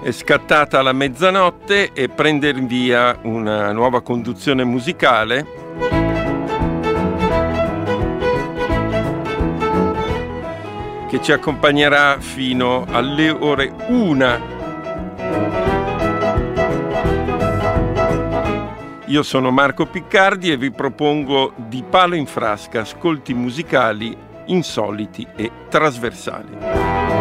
È scattata la mezzanotte e prende in via una nuova conduzione musicale che ci accompagnerà fino alle ore 1. Io sono Marco Piccardi e vi propongo di palo in frasca ascolti musicali insoliti e trasversali.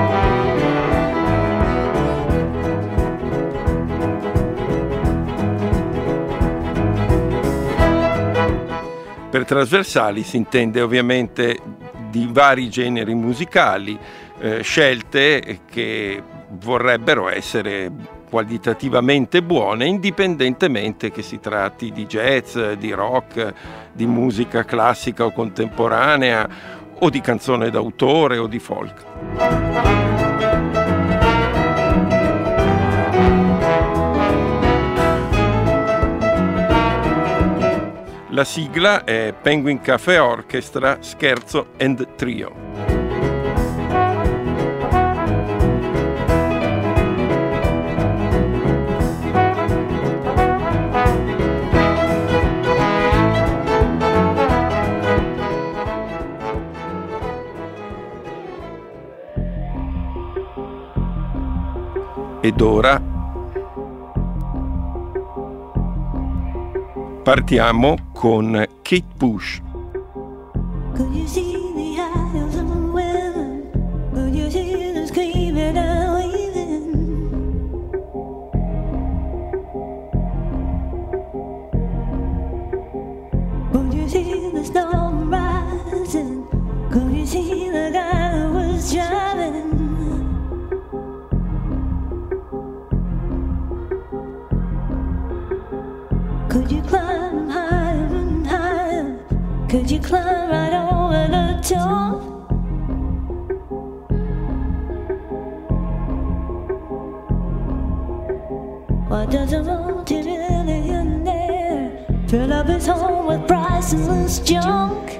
Per trasversali si intende ovviamente di vari generi musicali, scelte che vorrebbero essere qualitativamente buone, indipendentemente che si tratti di jazz, di rock, di musica classica o contemporanea, o di canzone d'autore o di folk. La sigla è Penguin Cafe Orchestra Scherzo and Trio. Ed ora partiamo con Kate Bush. Could you see the eyes of the women? Could you see them screaming and waving? Could you see the storm rising? Could you see the guy who was driving? Could you climb higher and higher? Could you climb right over the top? Why does a multi-millionaire fill up his home with priceless junk?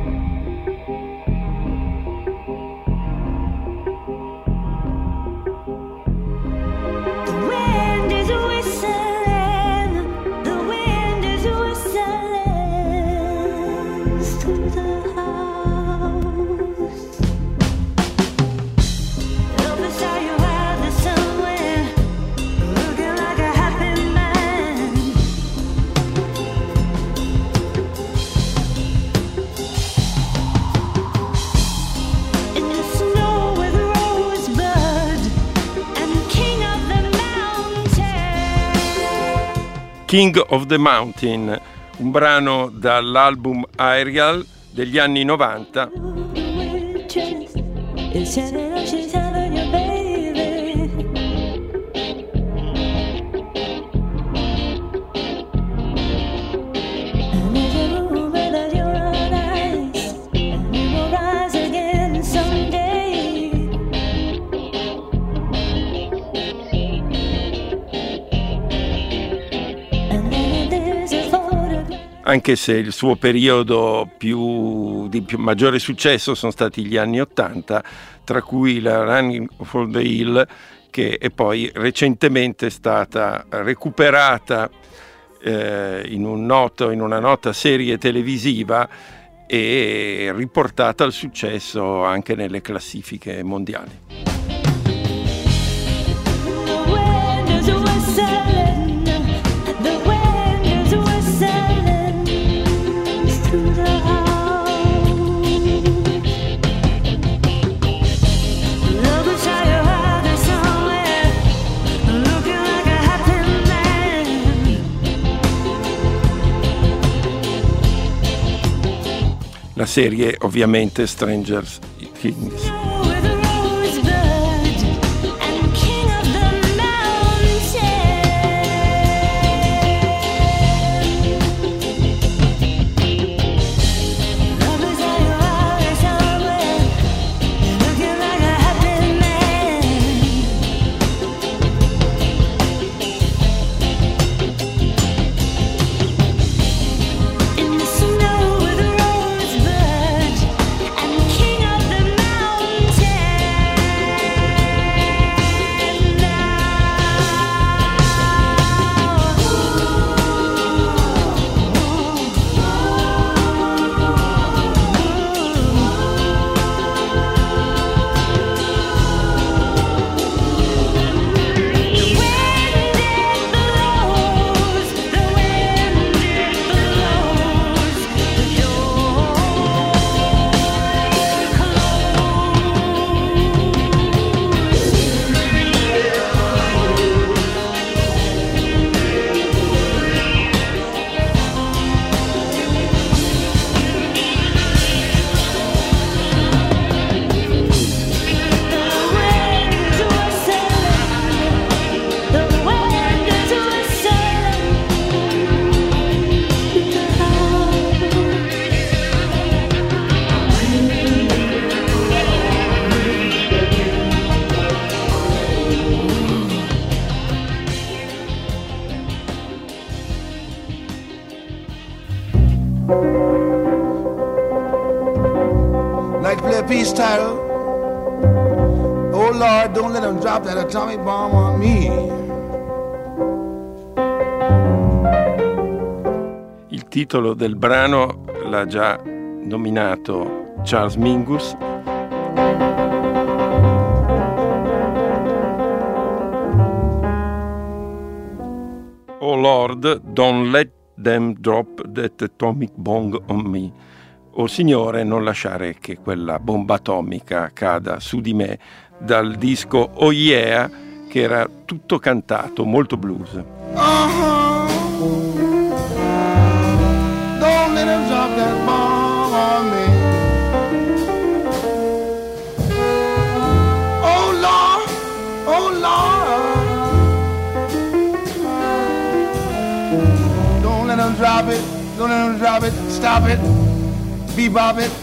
King of the Mountain, un brano dall'album Aerial degli anni 90. Anche se il suo periodo di maggiore successo sono stati gli anni 80, tra cui la Running for the Hill, che è poi recentemente stata recuperata in una nota serie televisiva e riportata al successo anche nelle classifiche mondiali. La serie ovviamente Stranger Things. Like to play a peace title. Oh Lord, don't let them drop that atomic bomb on me. Il titolo del brano l'ha già nominato Charles Mingus. Oh Lord, don't let them drop that atomic bomb on me. O Signore, non lasciare che quella bomba atomica cada su di me, dal disco Oh Yeah, che era tutto cantato, molto blues. Don't let them drop that bomb on me. Oh Lord, oh Lord. Don't let them drop it, don't let them drop it, stop it, bebop it.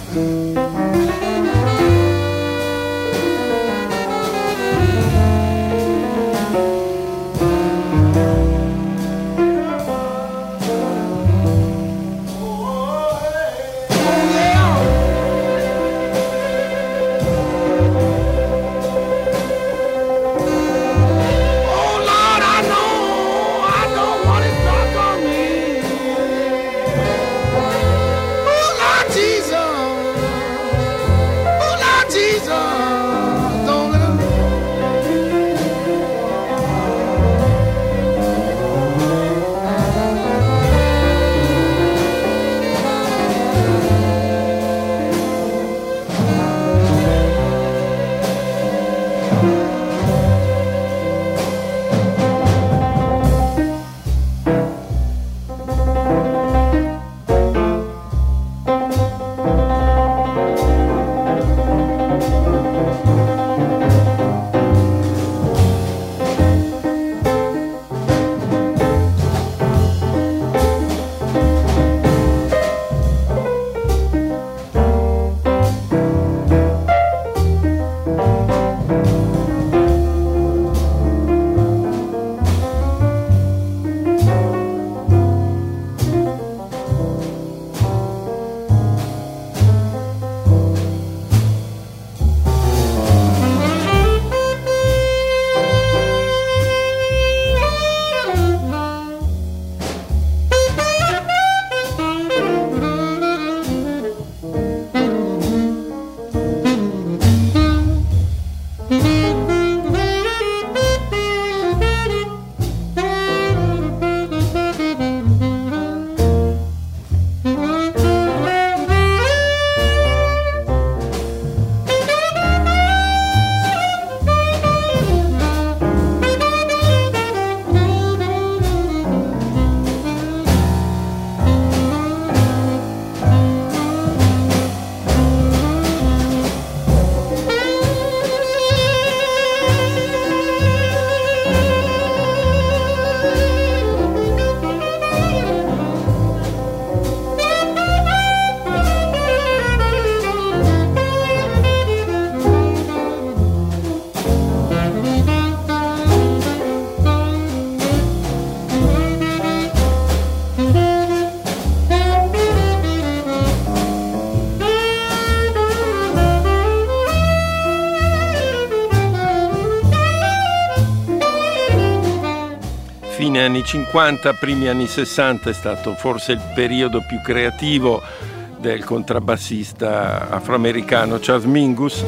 Fine anni 50, primi anni 60 è stato forse il periodo più creativo del contrabbassista afroamericano Charles Mingus,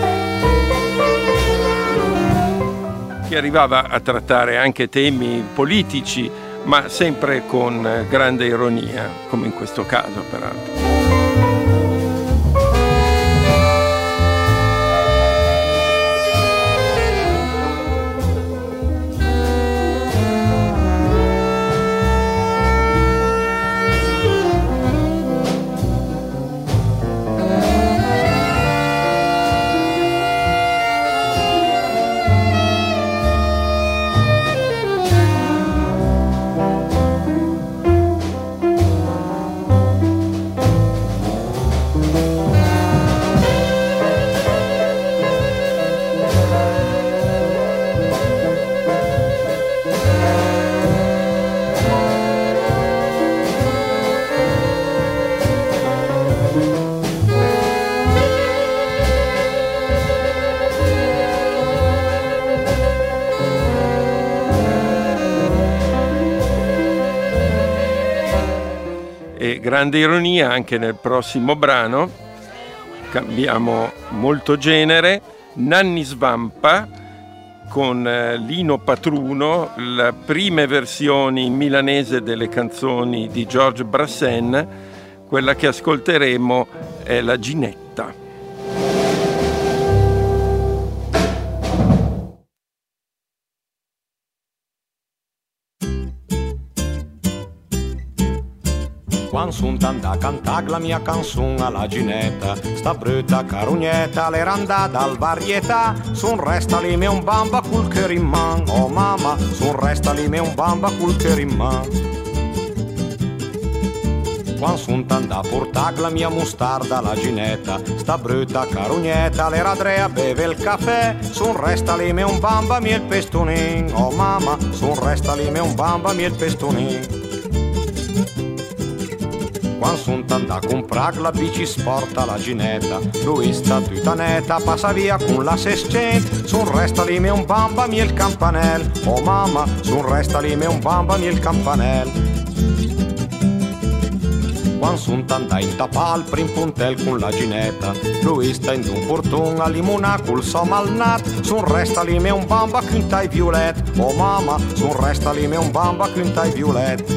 che arrivava a trattare anche temi politici, ma sempre con grande ironia, come in questo caso peraltro. E grande ironia anche nel prossimo brano, cambiamo molto genere, Nanni Svampa con Lino Patruno, le prime versioni in milanese delle canzoni di Georges Brassens. Quella che ascolteremo è La Ginetta. Quando son andata a cantare la mia canzone alla Ginetta, sta brutta carugnetta l'era andata al varietà, son resta lì me un bamba col che rimman, oh mamma, son resta lì me un bamba col che rimman. Quando son andata a portare la mia mostarda alla Ginetta, sta brutta carugnetta l'era Andrea beve il caffè, son resta lì me un bamba mi il pestonin, oh mamma, son resta lì me un bamba mi il pestonin. Quando son andata a comprare la bici sport alla Ginetta, lui sta tutta netta, passa via con la 600, son resta lì me un bamba mi il campanel, oh mamma, son resta lì me un bamba mi il campanel. Quando son andata in tapà al prim puntel con la Ginetta, lui sta in un portone a limona col somalnat, son resta lì me un bamba con tai violet, oh mamma, son resta lì me un bamba con tai violet.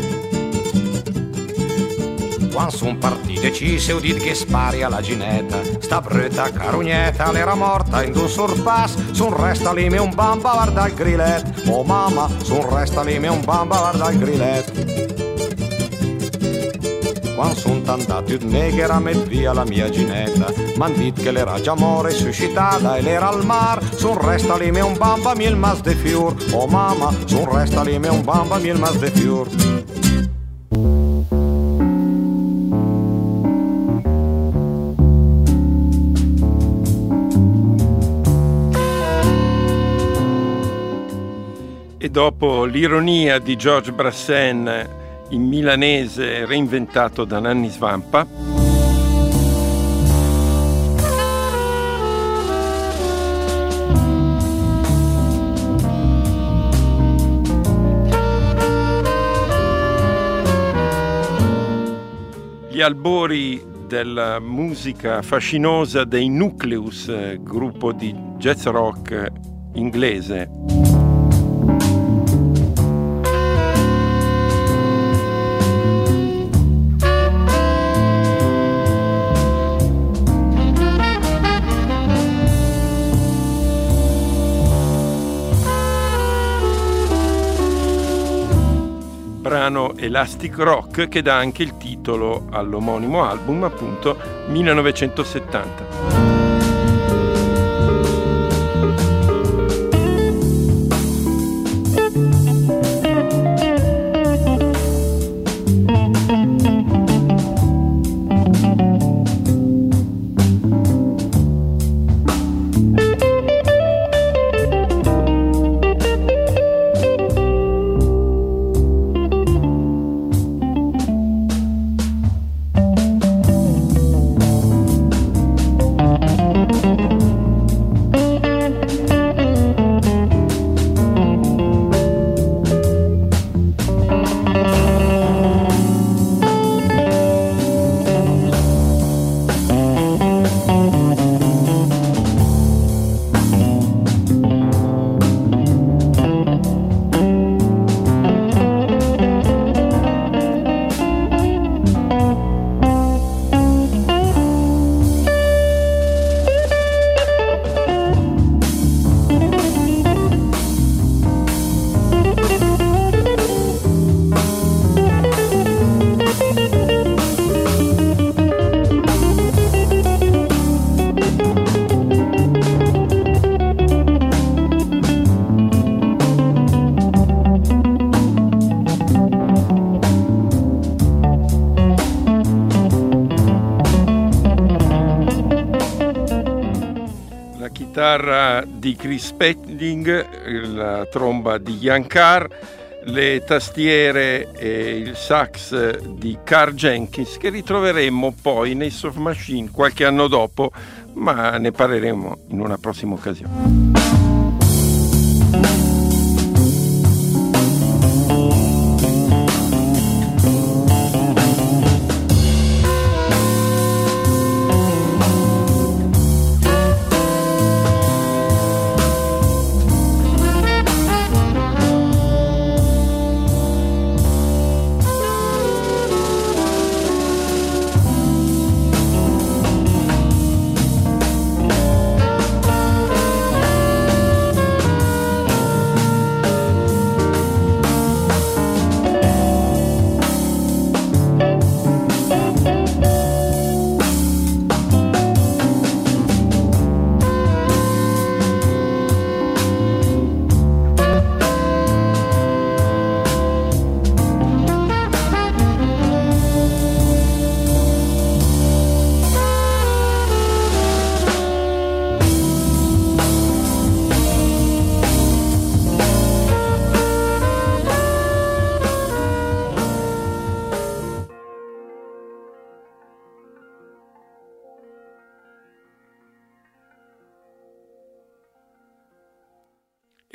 Quando son partite ci se udit che spari alla Ginetta, sta brutta carugnetta l'era morta in un sorpass, son resta lì me un bamba guarda il grillet, oh mamma, son resta lì me un bamba guarda il grillet. Quando son andato ut negher a met via la mia Ginetta, m'han dit che l'era già more suscitata e l'era al mar, son resta lì me un bamba mi il mas de fiur, oh mamma, son resta lì me un bamba mi il mas de fiur. E dopo l'ironia di Georges Brassens in milanese reinventato da Nanni Svampa, gli albori della musica fascinosa dei Nucleus, gruppo di jazz rock inglese. Brano Elastic Rock che dà anche il titolo all'omonimo album, appunto 1970. Chitarra di Chris Spedding, la tromba di Ian Carr, le tastiere e il sax di Carl Jenkins, che ritroveremo poi nei Soft Machine qualche anno dopo, ma ne parleremo in una prossima occasione.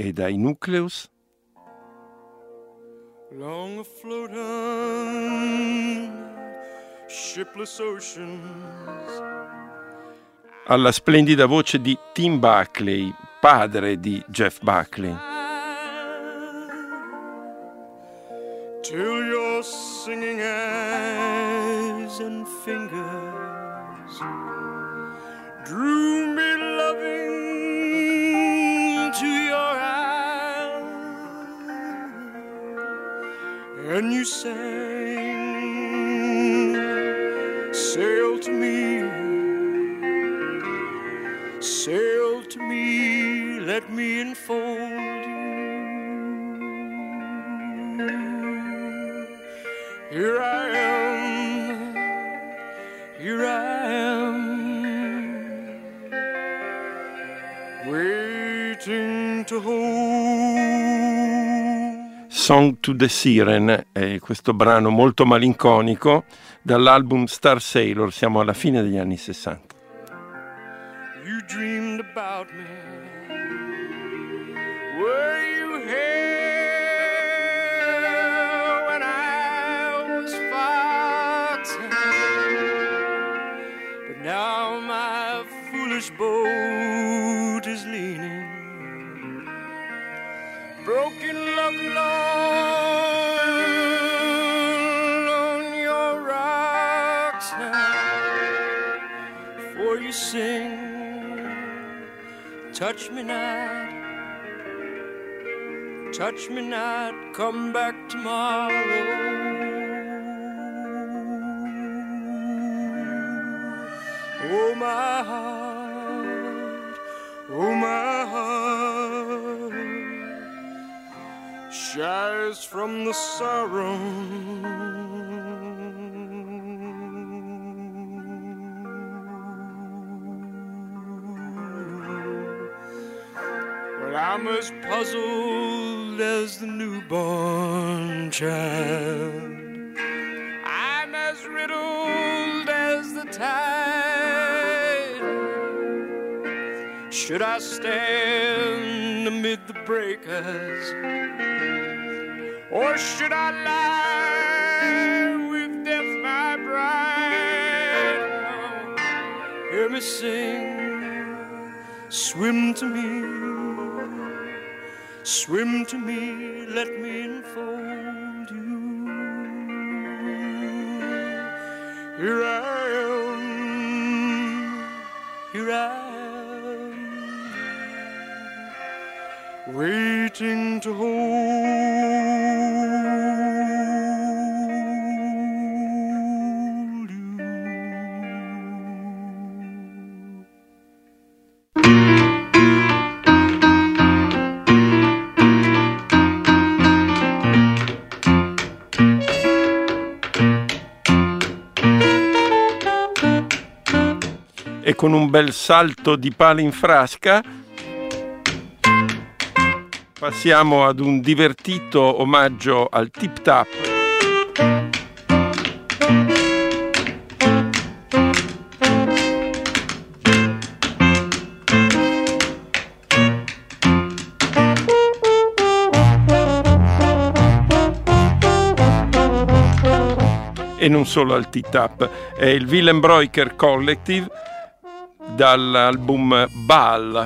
e dai Nucleus. Long afloat on shipless oceans. Alla splendida voce di Tim Buckley, padre di Jeff Buckley. Till your singing eyes and fingers drew me loving to your eyes, and you sang, sail to me, sail to me, let me enfold you. Here I am, waiting to hold. Song to the Siren è questo brano molto malinconico dall'album Star Sailor, siamo alla fine degli anni 60. You dreamed about me, were you here when I was fighting? But now my foolish boat is leaning, broken love alone on your rocks now. For you sing, touch me not, come back tomorrow. Oh my heart shies from the sorrow. I'm as puzzled as the newborn child. I'm as riddled as the tide. Should I stand amid the breakers, or should I lie with death my bride? Hear me sing, swim to me, let me enfold you. Here I am, waiting to hold you. E con un bel salto di palo in frasca passiamo ad un divertito omaggio al Tip Tap. E non solo al Tip Tap, è il Willenbräucher Collective dall'album Baal.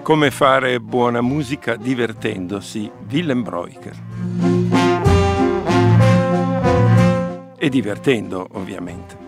Come fare buona musica divertendosi, Willem Breuker. E divertendo, ovviamente.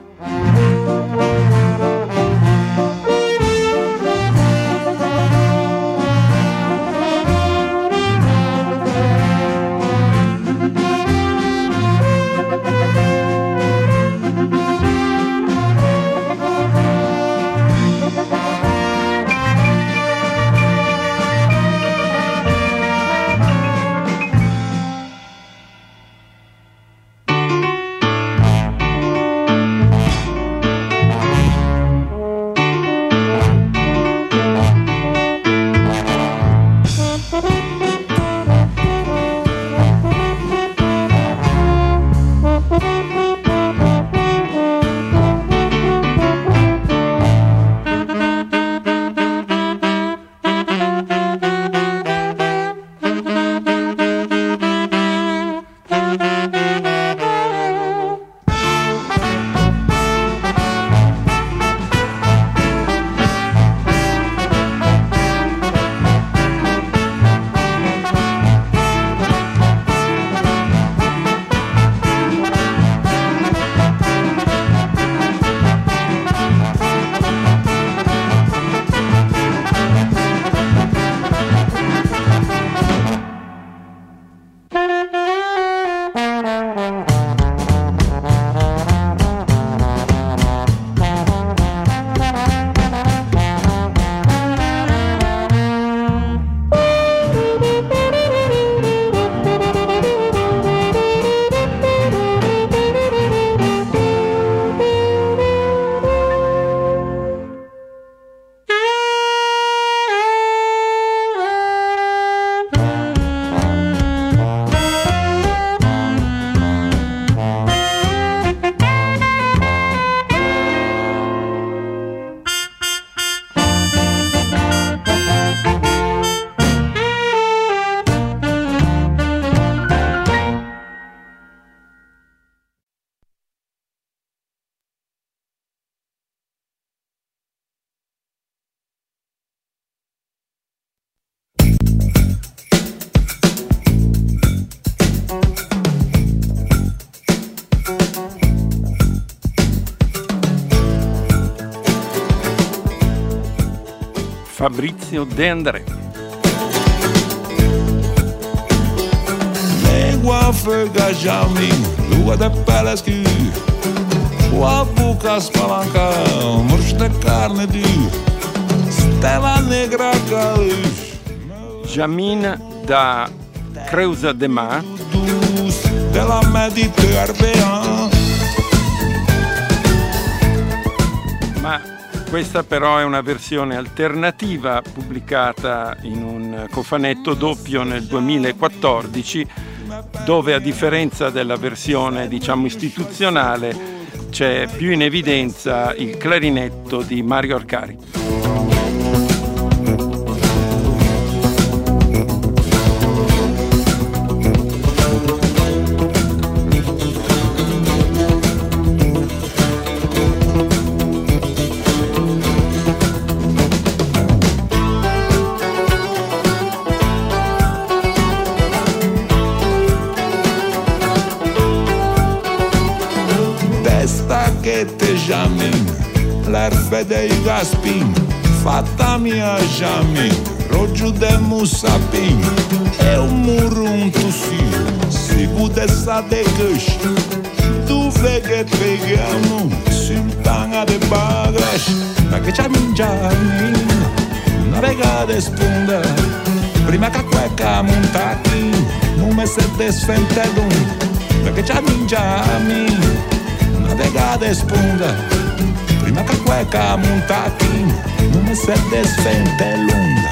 Fabrizio De André. Lengua făgajami, lua de pelescu, o buca spalanca, mărș de carne dur, stella negra călăș. Jamin da Creusa de Mar. De la Mediterranea. Ma questa però è una versione alternativa pubblicata in un cofanetto doppio nel 2014, dove a differenza della versione diciamo istituzionale c'è più in evidenza il clarinetto di Mario Arcari. Jamin, l'erbe dei gaspin, fata mia Jamin, rogiu de musapin, e un muruntu sigur de sa de gâș, duve che peghiamo, sultana de bagaj, perché Jamin Jamin, una vega de spunda, prima ca cueca montati, nume se desfente dun, perché Jamin Jamin, vega de spunga, prima ca cueca montati, nume se desfente lunga.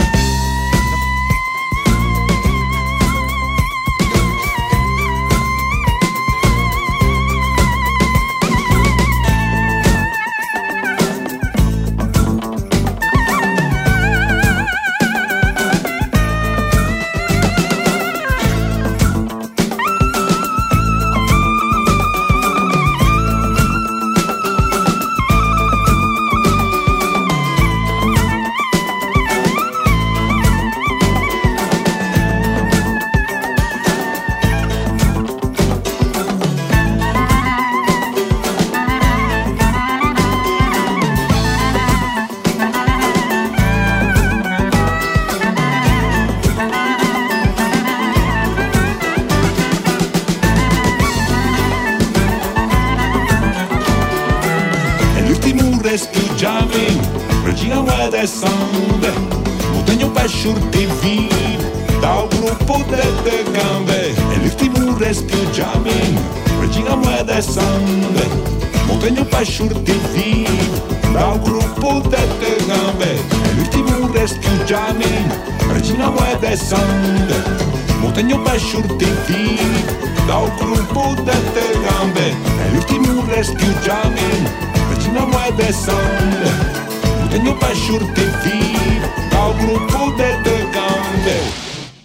descende, o tenho pesce TV, dal gruppo delle gambe, e l'ultimo respigiami, regina mua descende, o tenho pesce TV, dal gruppo delle gambe, e l'ultimo respigiami, regina mua descende, o tenho pesce TV, dal gruppo delle gambe, e l'ultimo respigiami, regina mua descende, o tenho pesce TV, dal gruppo delle gambe.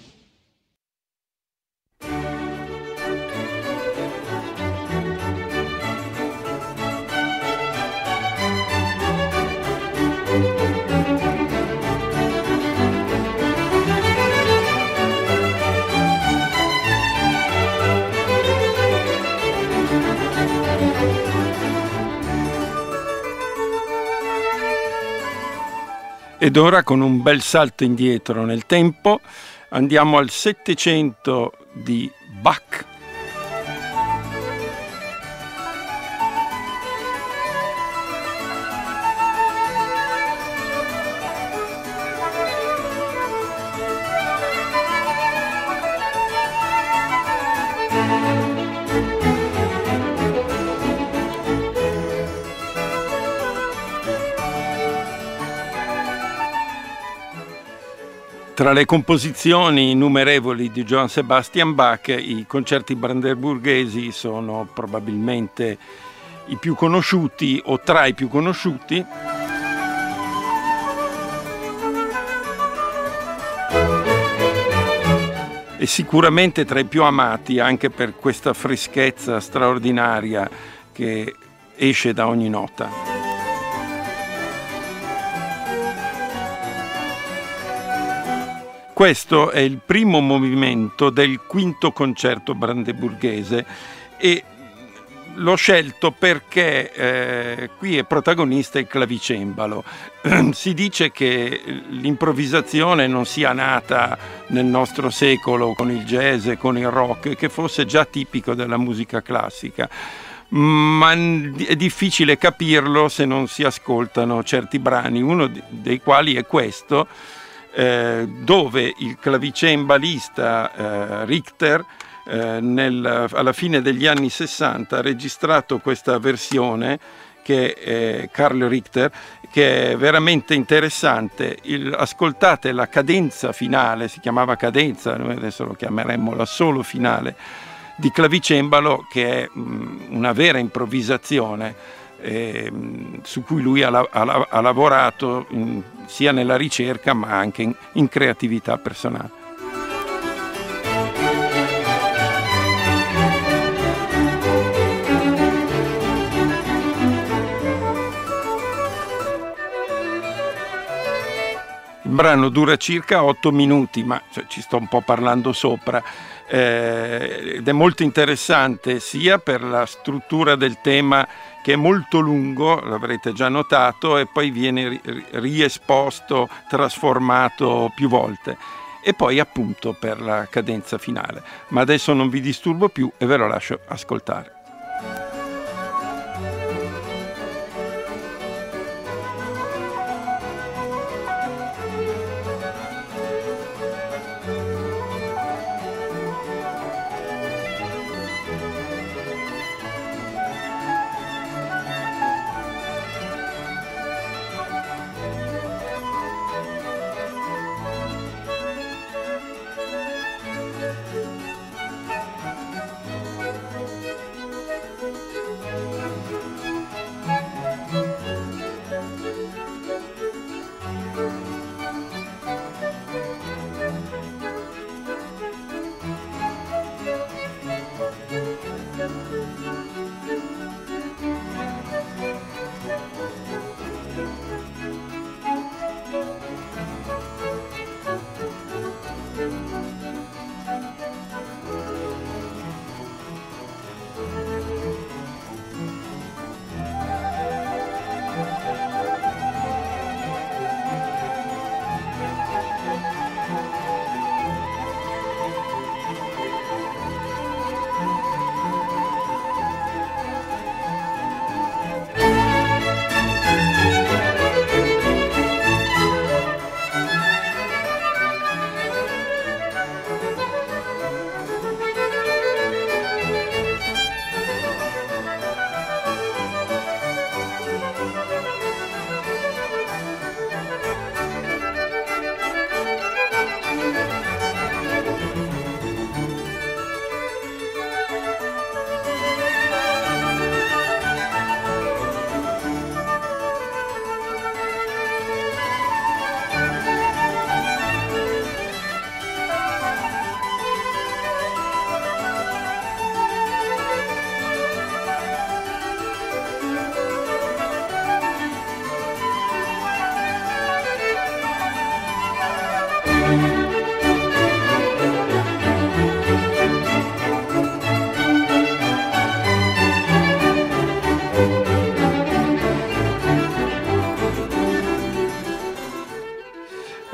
Ed ora, con un bel salto indietro nel tempo, andiamo al 700 di Bach. Tra le composizioni innumerevoli di Johann Sebastian Bach, i concerti brandeburghesi sono probabilmente i più conosciuti o tra i più conosciuti. E sicuramente tra i più amati, anche per questa freschezza straordinaria che esce da ogni nota. Questo è il primo movimento del quinto concerto brandeburghese e l'ho scelto perché qui è protagonista il clavicembalo. Si dice che l'improvvisazione non sia nata nel nostro secolo con il jazz e con il rock, che fosse già tipico della musica classica, ma è difficile capirlo se non si ascoltano certi brani, uno dei quali è questo, dove il clavicembalista Richter alla fine degli anni 60 ha registrato questa versione che è Carl Richter, che è veramente interessante. Ascoltate la cadenza finale, si chiamava cadenza, noi adesso lo chiameremmo la solo finale di clavicembalo, che è una vera improvvisazione su cui lui ha lavorato sia nella ricerca ma anche in creatività personale. Il brano dura circa 8 minuti, ma ci sto un po' parlando sopra, ed è molto interessante sia per la struttura del tema, che è molto lungo, l'avrete già notato, e poi viene riesposto, trasformato più volte, e poi appunto per la cadenza finale. Ma adesso non vi disturbo più e ve lo lascio ascoltare.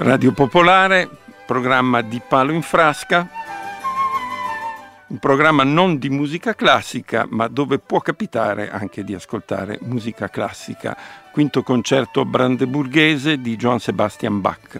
Radio Popolare, programma di Palo in Frasca, un programma non di musica classica, ma dove può capitare anche di ascoltare musica classica. Quinto concerto brandeburghese di Johann Sebastian Bach.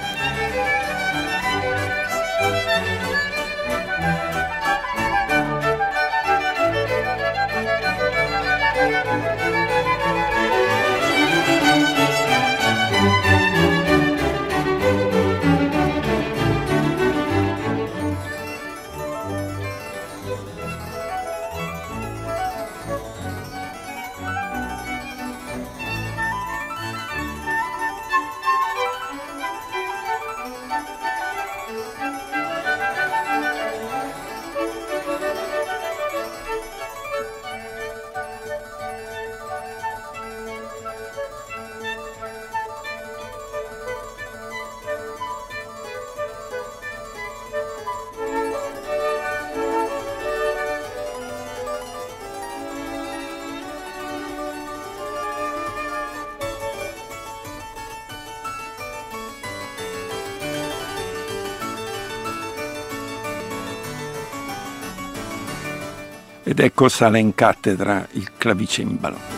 Ed ecco sale in cattedra il clavicembalo.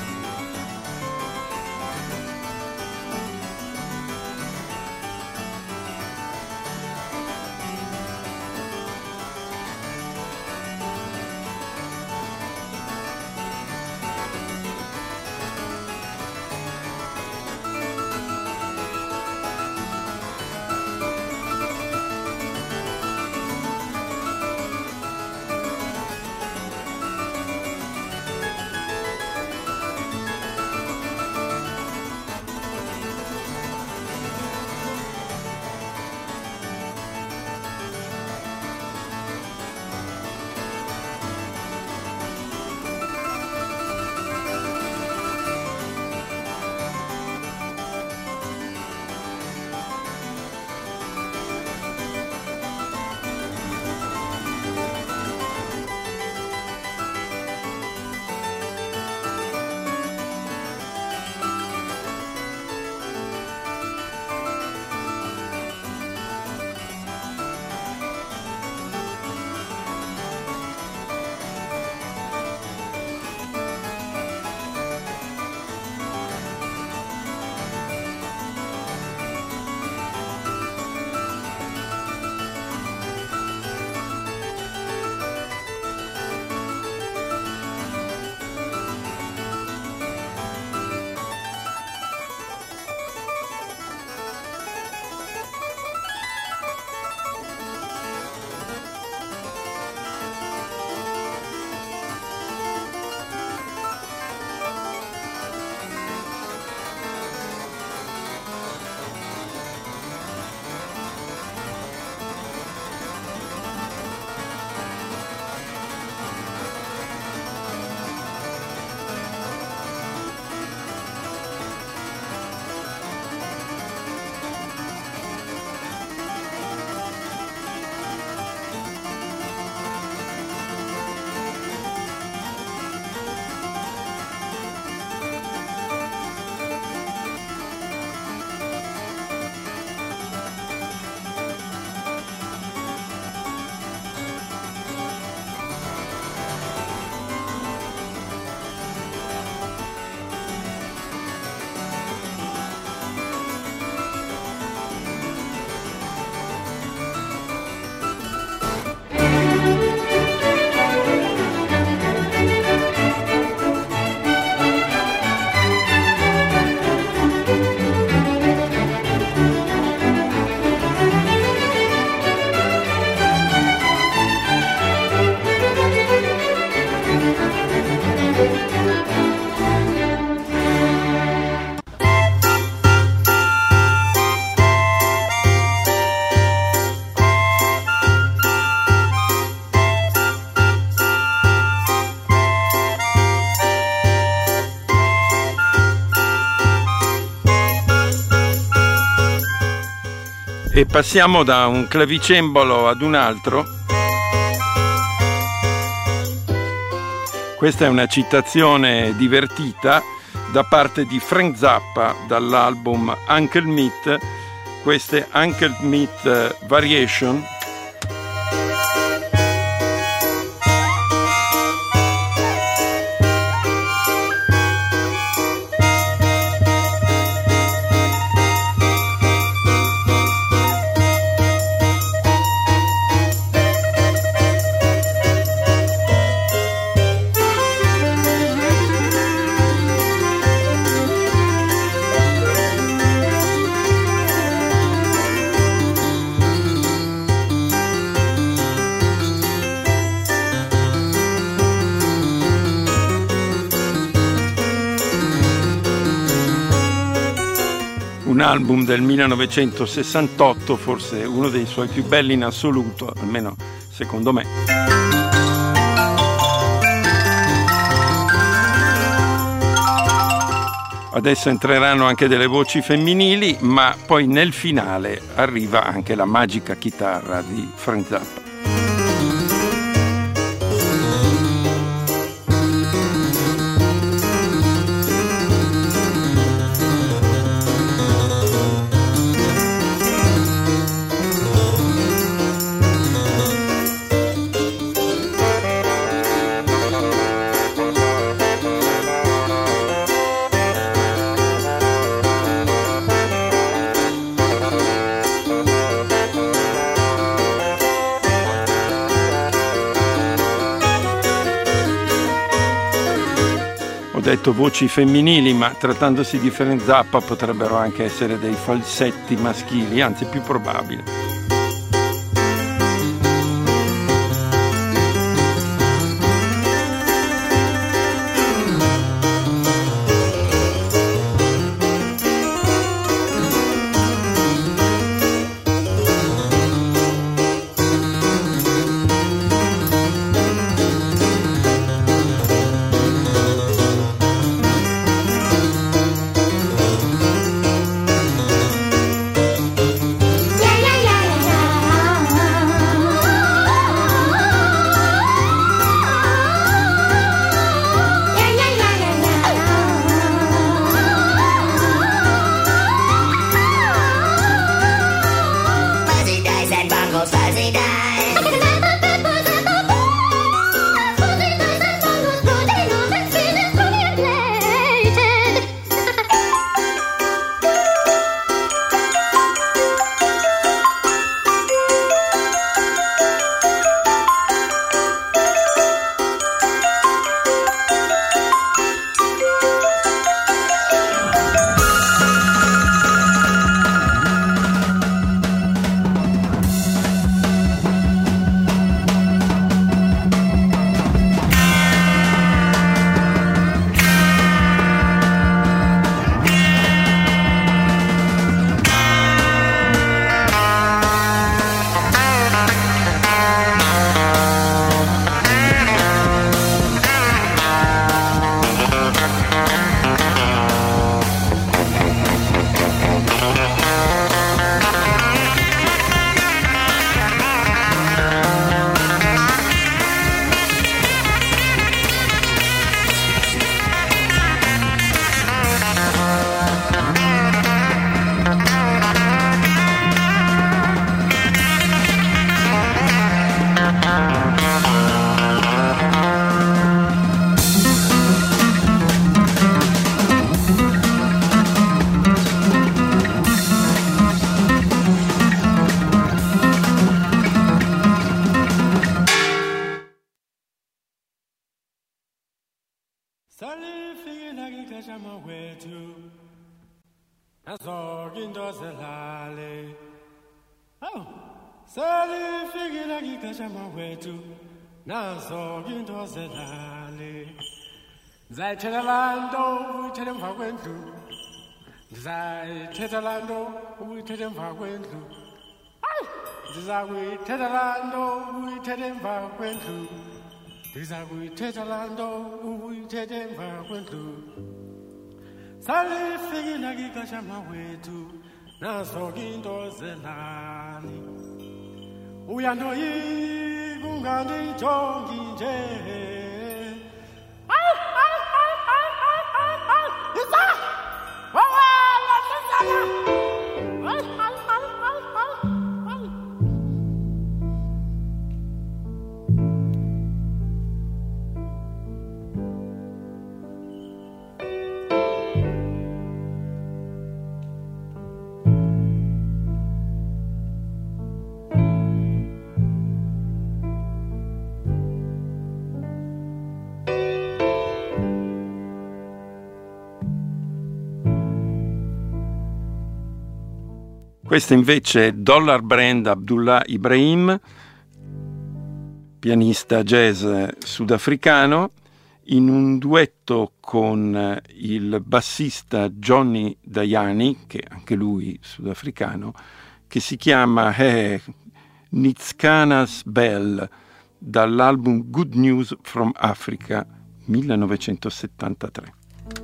E passiamo da un clavicembalo ad un altro. Questa è una citazione divertita da parte di Frank Zappa dall'album Uncle Meat, queste Uncle Meat Variation. Un album del 1968, forse uno dei suoi più belli in assoluto, almeno secondo me. Adesso entreranno anche delle voci femminili, ma poi nel finale arriva anche la magica chitarra di Frank Zappa. Ho detto voci femminili, ma trattandosi di Frank Zappa potrebbero anche essere dei falsetti maschili, anzi più probabile. Questo invece è Dollar Brand Abdullah Ibrahim, pianista jazz sudafricano, in un duetto con il bassista Johnny Dayani, che anche lui sudafricano, che si chiama Nitskana's Bell, dall'album Good News from Africa 1973.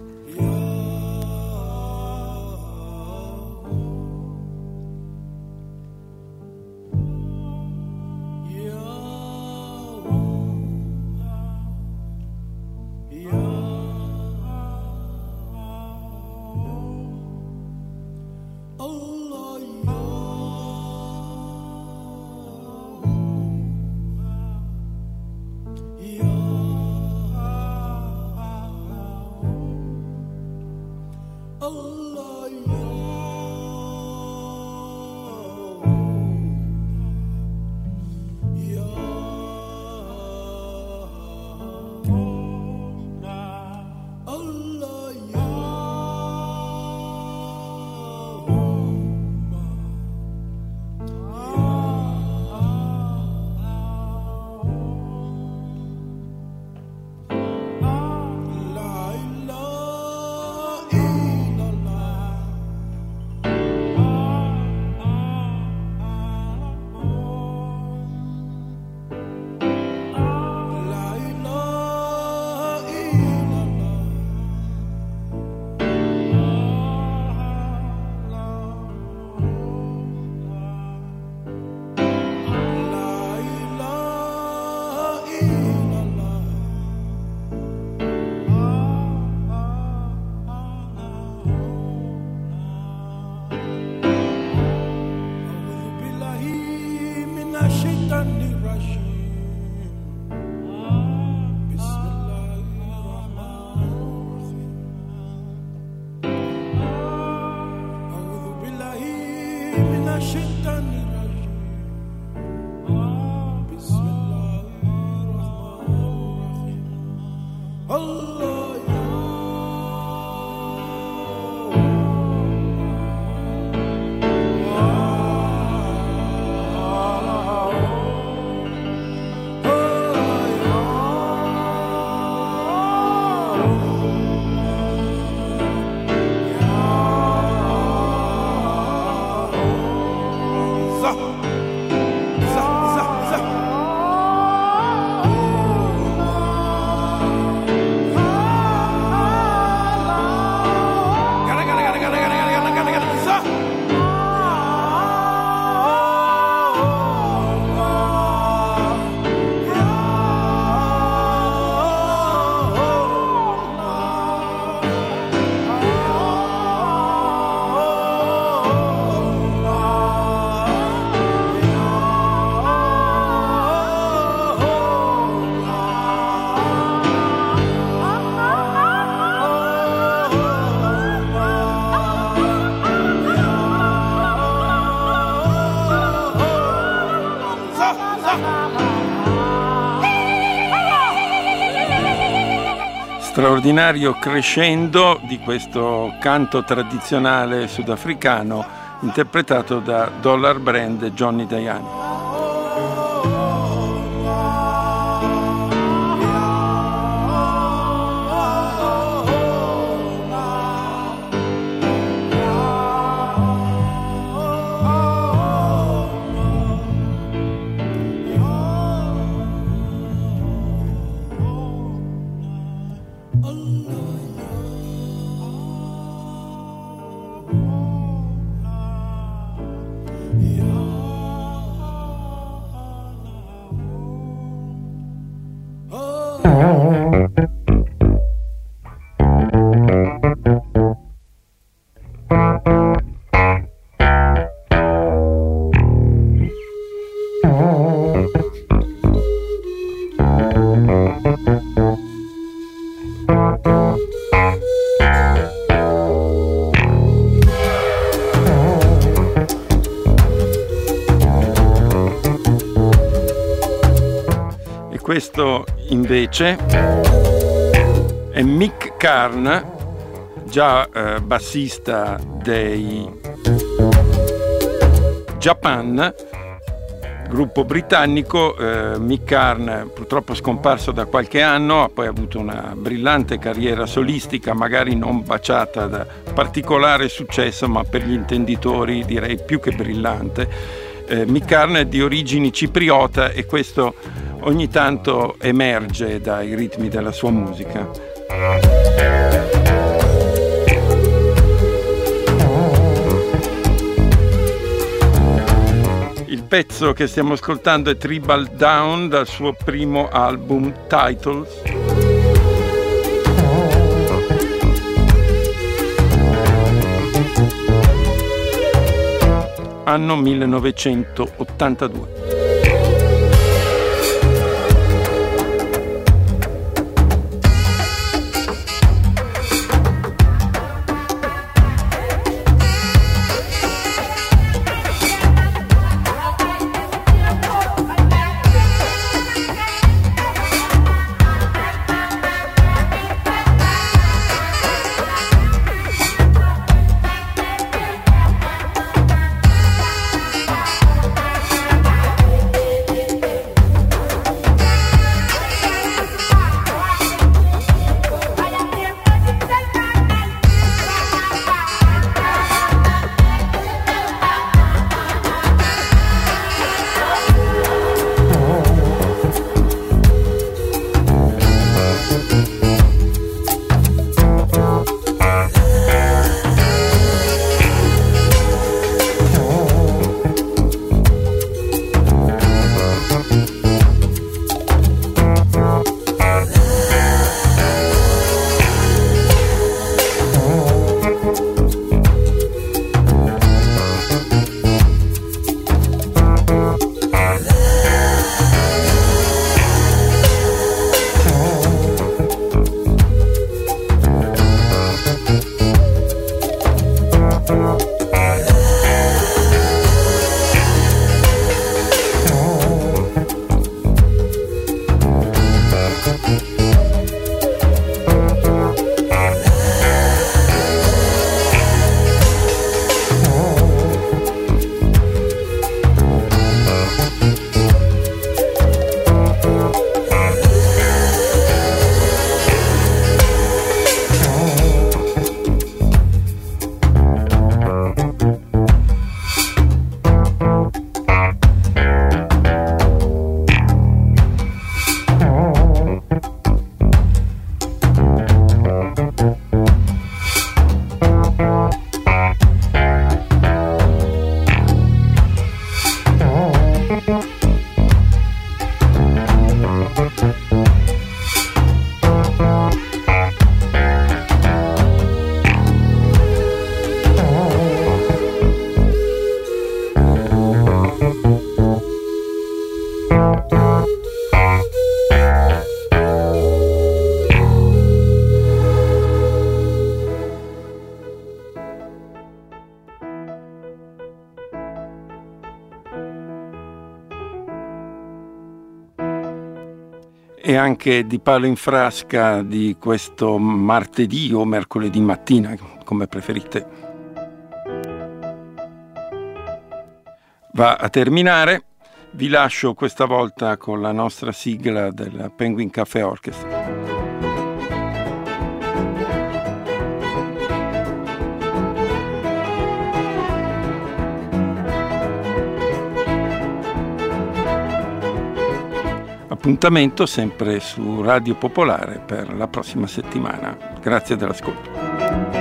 Straordinario crescendo di questo canto tradizionale sudafricano interpretato da Dollar Brand e Johnny Dayani. Questo invece è Mick Karn, già bassista dei Japan, gruppo britannico. Mick Karn, purtroppo scomparso da qualche anno, ha poi avuto una brillante carriera solistica, magari non baciata da particolare successo, ma per gli intenditori direi più che brillante. Mick Karn è di origini cipriota e questo ogni tanto emerge dai ritmi della sua musica. Il pezzo che stiamo ascoltando è Tribal Down dal suo primo album Titles. Anno 1982. E anche di palo in frasca di questo martedì o mercoledì mattina, come preferite, va a terminare. Vi lascio questa volta con la nostra sigla della Penguin Cafe Orchestra. Appuntamento sempre su Radio Popolare per la prossima settimana. Grazie dell'ascolto.